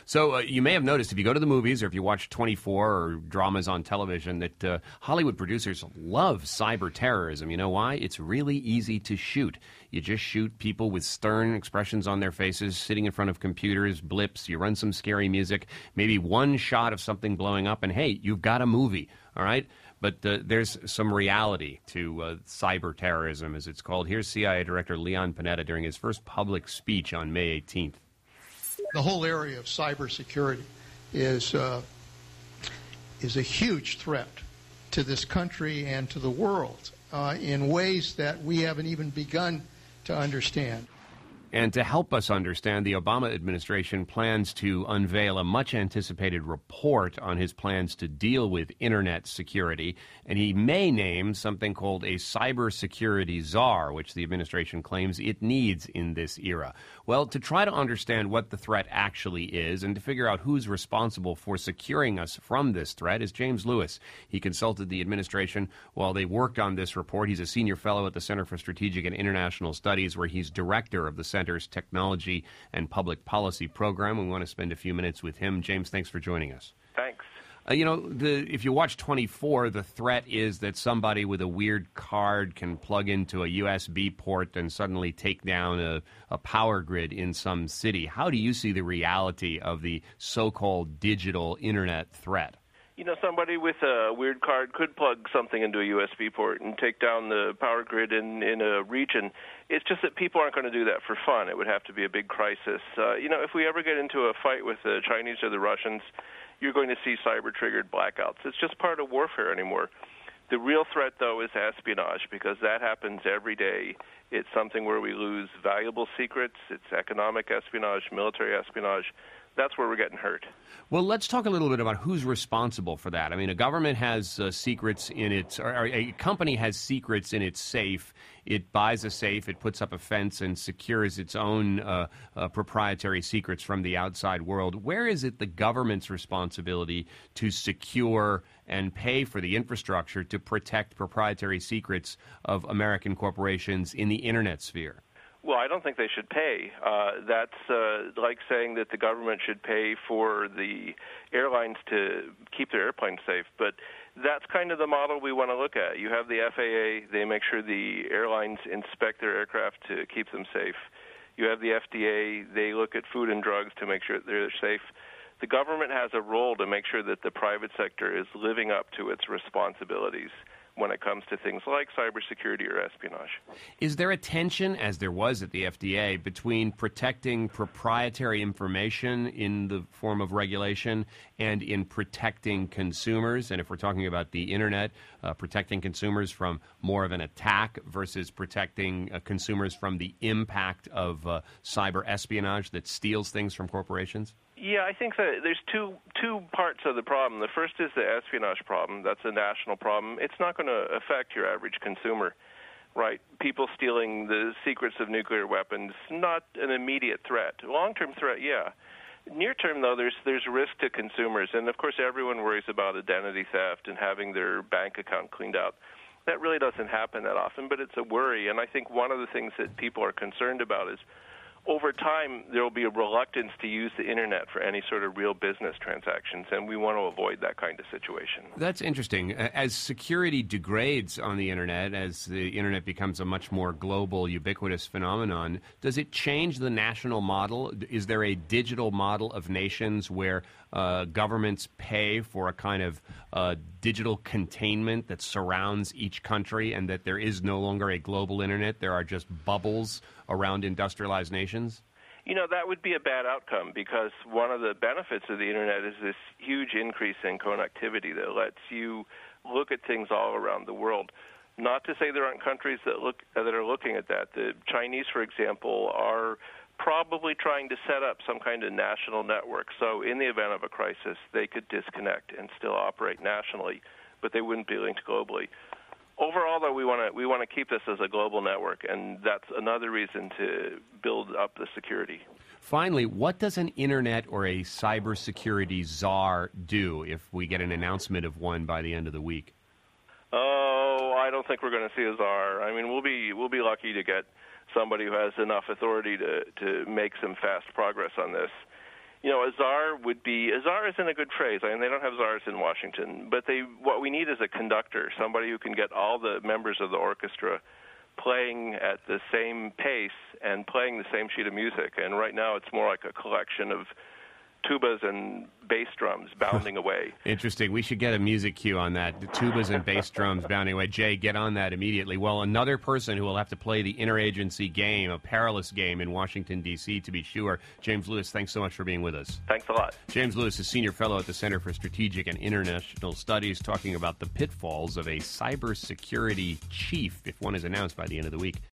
So you may have noticed if you go to the movies or if you watch 24 or dramas on television that Hollywood producers love cyber terrorism. You know why? It's really easy to shoot. You just shoot people with stern expressions on their faces, sitting in front of computers, blips. You run some scary music, maybe one shot of something blowing up, and hey, you've got a movie, all right? But there's some reality to cyber terrorism, as it's called. Here's CIA Director Leon Panetta during his first public speech on May 18th. The whole area of cybersecurity is a huge threat to this country and to the world in ways that we haven't even begun to understand. And to help us understand, the Obama administration plans to unveil a much-anticipated report on his plans to deal with Internet security, and he may name something called a cybersecurity czar, which the administration claims it needs in this era. Well, to try to understand what the threat actually is and to figure out who's responsible for securing us from this threat is James Lewis. He consulted the administration while they worked on this report. He's a senior fellow at the Center for Strategic and International Studies, where he's director of the Center's Technology and Public Policy Program. We want to spend a few minutes with him. James, thanks for joining us. Thanks. If you watch 24, the threat is that somebody with a weird card can plug into a USB port and suddenly take down a power grid in some city. How do you see the reality of the so-called digital Internet threat? Somebody with a weird card could plug something into a USB port and take down the power grid in a region. It's just that people aren't going to do that for fun. It would have to be a big crisis. If we ever get into a fight with the Chinese or the Russians, you're going to see cyber-triggered blackouts. It's just part of warfare anymore. The real threat, though, is espionage, because that happens every day. It's something where we lose valuable secrets. It's economic espionage, military espionage. That's where we're getting hurt. Well, let's talk a little bit about who's responsible for that. I mean, a government has secrets in its, or a company has secrets in its safe. It buys a safe, it puts up a fence, and secures its own proprietary secrets from the outside world. Where is it the government's responsibility to secure and pay for the infrastructure to protect proprietary secrets of American corporations in the Internet sphere? Well, I don't think they should pay. That's like saying that the government should pay for the airlines to keep their airplanes safe. But that's kind of the model we want to look at. You have the FAA. They make sure the airlines inspect their aircraft to keep them safe. You have the FDA. They look at food and drugs to make sure they're safe. The government has a role to make sure that the private sector is living up to its responsibilities when it comes to things like cybersecurity or espionage. Is there a tension, as there was at the FDA, between protecting proprietary information in the form of regulation and in protecting consumers? And if we're talking about the Internet, protecting consumers from more of an attack versus protecting consumers from the impact of cyber espionage that steals things from corporations? Yeah, I think that there's two parts of the problem. The first is the espionage problem. That's a national problem. It's not going to affect your average consumer, right? People stealing the secrets of nuclear weapons, not an immediate threat. Long-term threat, yeah. Near-term, though, there's risk to consumers. And, of course, everyone worries about identity theft and having their bank account cleaned out. That really doesn't happen that often, but it's a worry. And I think one of the things that people are concerned about is over time, there will be a reluctance to use the Internet for any sort of real business transactions, and we want to avoid that kind of situation. That's interesting. As security degrades on the Internet, as the Internet becomes a much more global, ubiquitous phenomenon, does it change the national model? Is there a digital model of nations where governments pay for a kind of digital containment that surrounds each country and that there is no longer a global Internet? There are just bubbles around industrialized nations? That would be a bad outcome, because one of the benefits of the Internet is this huge increase in connectivity that lets you look at things all around the world. Not to say there aren't countries that are looking at that. The Chinese, for example, are probably trying to set up some kind of national network. So in the event of a crisis, they could disconnect and still operate nationally, but they wouldn't be linked globally. Overall, though, we want to keep this as a global network, and that's another reason to build up the security. Finally, what does an Internet or a cybersecurity czar do if we get an announcement of one by the end of the week? Oh, I don't think we're going to see a czar. I mean, we'll be lucky to get somebody who has enough authority to make some fast progress on this. a czar isn't a good phrase. I mean, they don't have czars in Washington, but what we need is a conductor, somebody who can get all the members of the orchestra playing at the same pace and playing the same sheet of music. And right now it's more like a collection of tubas and bass drums bounding away. Interesting. We should get a music cue on that. The tubas and bass drums bounding away. Jay, get on that immediately. Well, another person who will have to play the interagency game, a perilous game in Washington, D.C., to be sure. James Lewis, thanks so much for being with us. Thanks a lot. James Lewis is Senior Fellow at the Center for Strategic and International Studies, talking about the pitfalls of a cybersecurity chief, if one is announced by the end of the week.